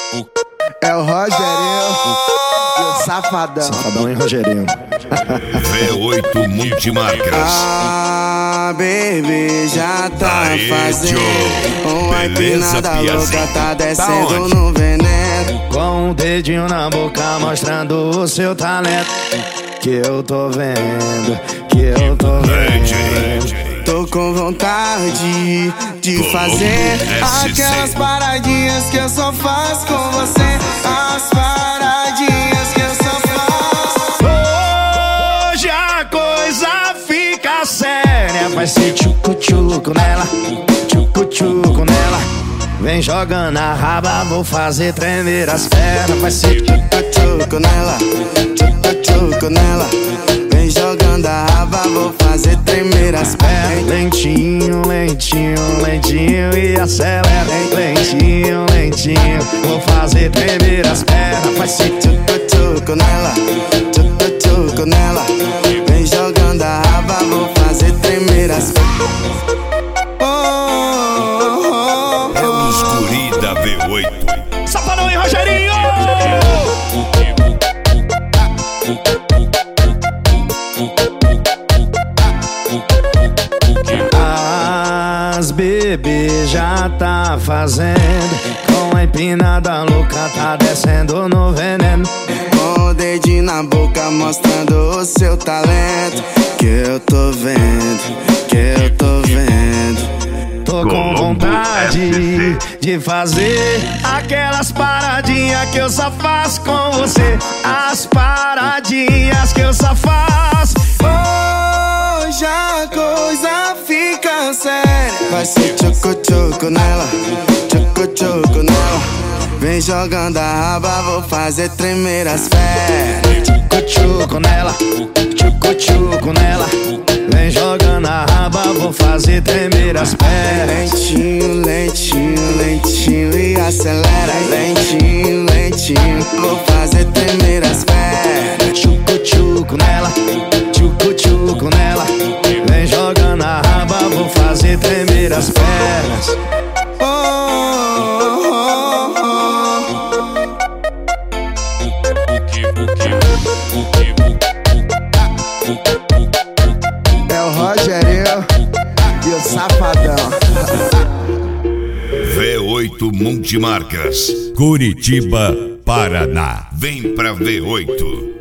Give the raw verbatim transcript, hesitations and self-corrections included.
É o Rogerinho e o Safadão. Safadão e Rogerinho. V oito Multimarcas. Ah, baby, já tá Aê, fazendo Joe. uma Beleza, empinada piazinha? louca, tá Da descendo onde? no veneno. Com o dedinho na boca mostrando o seu talento. Que eu tô vendo, que eu tô vendo. Tô com vontade de fazer aquelas paradinhas que eu só faço com você. As paradinhas que eu só faço. Hoje a coisa fica séria. Vai ser tchucu-tchucu nela, tchucu-tchucu nela. Vem jogando a raba, vou fazer tremer as pernas. Vai ser Tchucu-tchucu nela, tchucu-tchucu nela. Vem jogando a raba, vou fazer tremer as pernas. lentinho, lentinho, lentinho e acelera. Lentinho, lentinho, vou fazer tremer as pernas. Vai ser Tchucu-tchucu nela, tchucu-tchucu nela. Vem jogando a raba, vou fazer tremer as pernas. É os guri da V oito. Safadão e Rogerinho! As bebês já tá fazendo. Com a empinada louca tá descendo no veneno. Com o dedinho na boca mostrando o seu talento. Que eu tô vendo, que eu tô vendo. Tô com vontade de fazer aquelas paradinhas que eu só faço com você. As paradinhas que eu só faço. Hoje a coisa fica séria. Vai ser tchucu-tchucu nela, tchucu-tchucu nela. Vem jogando a raba, vou fazer tremer as pernas. Tchucu-tchucu nela, tchucu-tchucu nela. Vem jogando a raba, vou fazer tremer as pernas. Lentinho, lentinho, lentinho e acelera. Lentinho, lentinho, vou fazer tremer as pernas. Tchucu-tchucu nela, tchucu-tchucu nela. Vem jogando a raba, vou fazer tremer as pernas. Oh, oh, oh, oh. É o Rogerinho e o Safadão. V oito Multimarcas. Curitiba, Paraná. Vem pra V oito.